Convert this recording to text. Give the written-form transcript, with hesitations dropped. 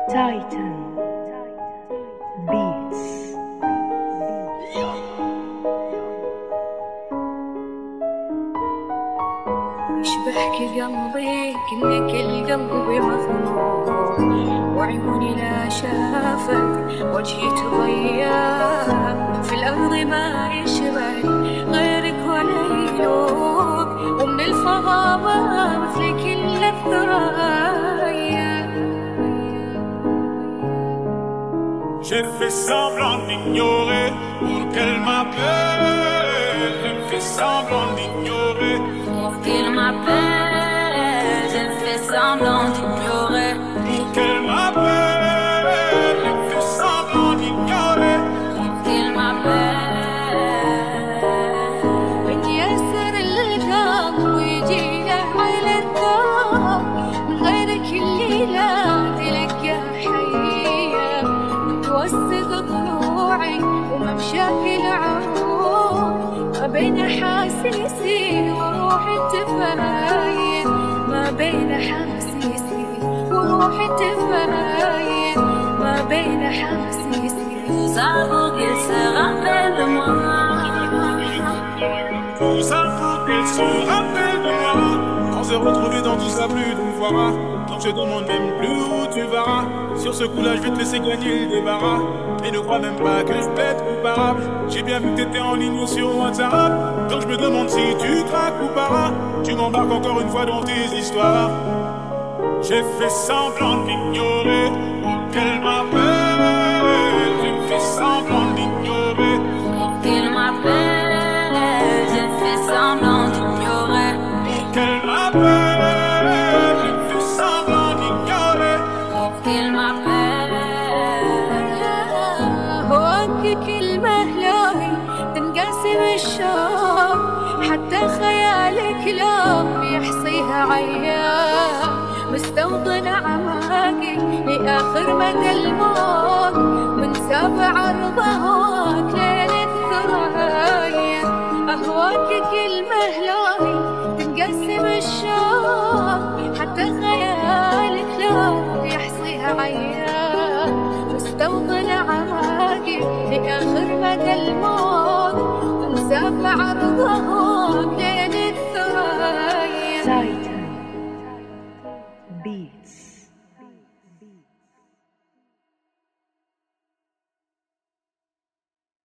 Titan Beats. يشبهك قلبي كأنك القلب مظلوم، وعيوني لا شافت وجهي تضيع، في الأرض ما يشبه غيرك ولا يلوم، ومن الفضاء مثل كل الثريا. J'ai fait semblant d'ignorer pour qu'elle m'appelle. J'ai fait semblant d'ignorer pour qu'elle m'appelle. J'ai fait semblant d'ignorer pour qu'elle m'appelle. J'ai fait semblant d'ignorer pour qu'elle m'appelle. من يسر القلب ويجيله على الثوب، من غيرك الليلة تلقى حية، متوسط ضلوعي وممشاك العروق، ما بين حاسيسي وروحي تفاين، ما بين حاسيسي وروحي تفاين، ما بين حاسيسي. Tout ça pour qu'elle se rappelle de moi. tout ça pour qu'elle se rappelle de moi. On s'est retrouvés dans tout ça, plus d'une fois. Donc je demande même plus où tu vas. Sur ce coup-là, je vais te laisser gagner le débarras. Et ne crois même pas que je peux être comparable. J'ai bien vu que t'étais en ligne sur WhatsApp. Donc je me demande si tu craques ou pas. Tu m'embarques encore une fois dans tes histoires. J'ai fait semblant d'ignorer pour qu'elle m'appelle. J'ai fait semblant d'ignorer Pour qu'elle m'appelle, j'ai fait semblant d'ignorer pour qu'elle m'appelle. J'ai fait semblant d'ignorer pour qu'elle m'appelle. هواك كلمة لاهي تنقسم الشوق، حتى خيالك لو يحصيها عيان، مستوطن أعماقي لآخر مدى الموت، من سابع أرضهوك ليل الثريا. أهواك كلمة لاهي تنقسم الشوق، حتى خيالك لو يحصيها عيان، مستوطن أعماقي لآخر مدى الموت، من سابع أرضهوك